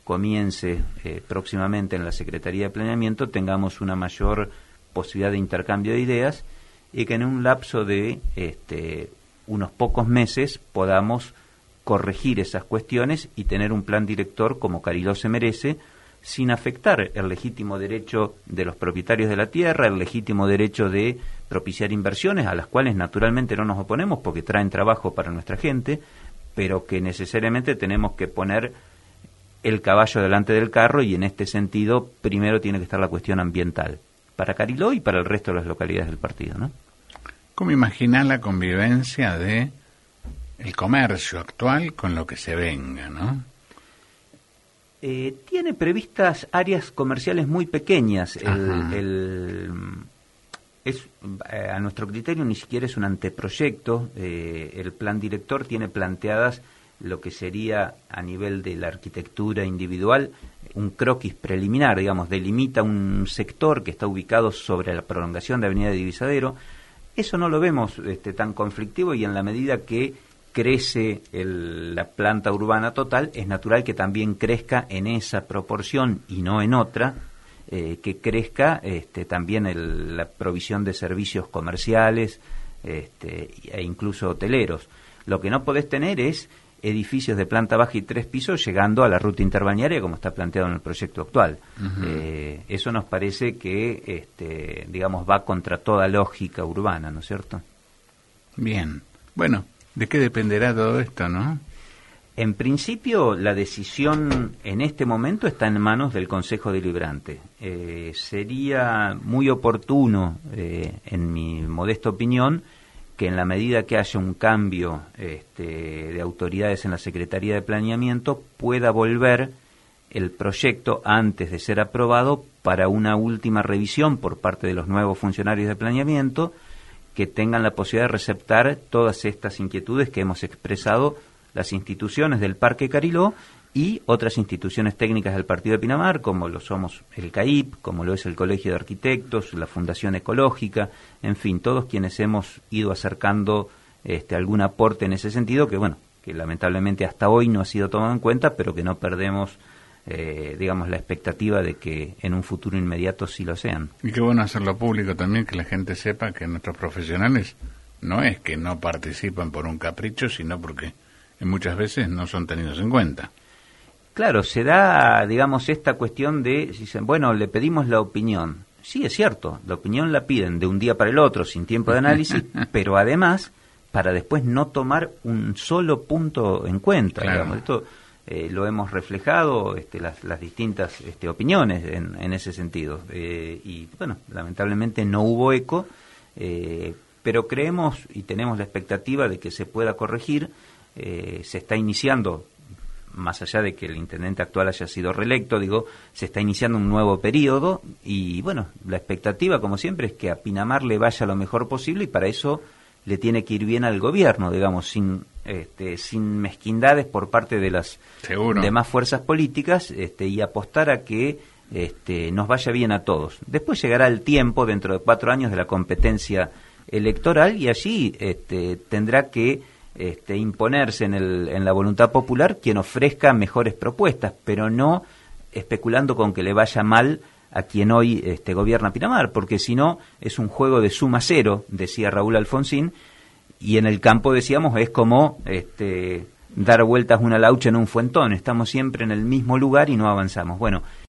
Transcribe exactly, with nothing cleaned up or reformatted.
comience eh, próximamente en la Secretaría de Planeamiento tengamos una mayor posibilidad de intercambio de ideas y que en un lapso de este, unos pocos meses podamos corregir esas cuestiones y tener un plan director como Cariló se merece, sin afectar el legítimo derecho de los propietarios de la tierra, el legítimo derecho de propiciar inversiones, a las cuales naturalmente no nos oponemos porque traen trabajo para nuestra gente, pero que necesariamente tenemos que poner el caballo delante del carro, y en este sentido primero tiene que estar la cuestión ambiental, para Cariló y para el resto de las localidades del partido, ¿no? ¿Cómo imaginar la convivencia de el comercio actual con lo que se venga, no? Eh, tiene previstas áreas comerciales muy pequeñas. El, el, es, eh, a nuestro criterio ni siquiera es un anteproyecto. Eh, el plan director tiene planteadas lo que sería a nivel de la arquitectura individual un croquis preliminar, digamos, delimita un sector que está ubicado sobre la prolongación de Avenida Divisadero. Eso no lo vemos este, tan conflictivo, y en la medida que crece el, la planta urbana total, es natural que también crezca en esa proporción y no en otra, eh, que crezca este, también el, la provisión de servicios comerciales este, e incluso hoteleros. Lo que no podés tener es edificios de planta baja y tres pisos llegando a la ruta interbalnearia como está planteado en el proyecto actual. Uh-huh. Eh, eso nos parece que, este, digamos, va contra toda lógica urbana, ¿no es cierto? Bien. Bueno, ¿de qué dependerá todo esto, no? En principio, la decisión en este momento está en manos del Consejo Deliberante. Eh, sería muy oportuno, eh, en mi modesta opinión, que en la medida que haya un cambio este, de autoridades en la Secretaría de Planeamiento, pueda volver el proyecto antes de ser aprobado para una última revisión por parte de los nuevos funcionarios de planeamiento, que tengan la posibilidad de receptar todas estas inquietudes que hemos expresado las instituciones del Parque Cariló y otras instituciones técnicas del Partido de Pinamar, como lo somos el C A I P, como lo es el Colegio de Arquitectos, la Fundación Ecológica, en fin, todos quienes hemos ido acercando este, algún aporte en ese sentido, que bueno, que lamentablemente hasta hoy no ha sido tomado en cuenta, pero que no perdemos, eh, digamos, la expectativa de que en un futuro inmediato sí lo sean. Y qué bueno hacerlo público también, que la gente sepa que nuestros profesionales no es que no participan por un capricho, sino porque muchas veces no son tenidos en cuenta. Claro, se da, digamos, esta cuestión de, dicen, bueno, le pedimos la opinión. Sí, es cierto, la opinión la piden de un día para el otro, sin tiempo de análisis, pero además, para después no tomar un solo punto en cuenta. Claro. Digamos. Esto eh, lo hemos reflejado, este, las, las distintas este, opiniones en, en ese sentido. Eh, y, bueno, lamentablemente no hubo eco, eh, pero creemos y tenemos la expectativa de que se pueda corregir. Eh, se está iniciando, más allá de que el intendente actual haya sido reelecto, digo, se está iniciando un nuevo periodo y, bueno, la expectativa, como siempre, es que a Pinamar le vaya lo mejor posible, y para eso le tiene que ir bien al gobierno, digamos, sin este, sin mezquindades por parte de las Seguro. demás fuerzas políticas, este, y apostar a que este, nos vaya bien a todos. Después llegará el tiempo, dentro de cuatro años, de la competencia electoral, y allí este, tendrá que Este, imponerse en, el, en la voluntad popular quien ofrezca mejores propuestas, pero no especulando con que le vaya mal a quien hoy este, gobierna Pinamar, porque si no es un juego de suma cero, decía Raúl Alfonsín, y en el campo, decíamos, es como este, dar vueltas una laucha en un fuentón, estamos siempre en el mismo lugar y no avanzamos. Bueno,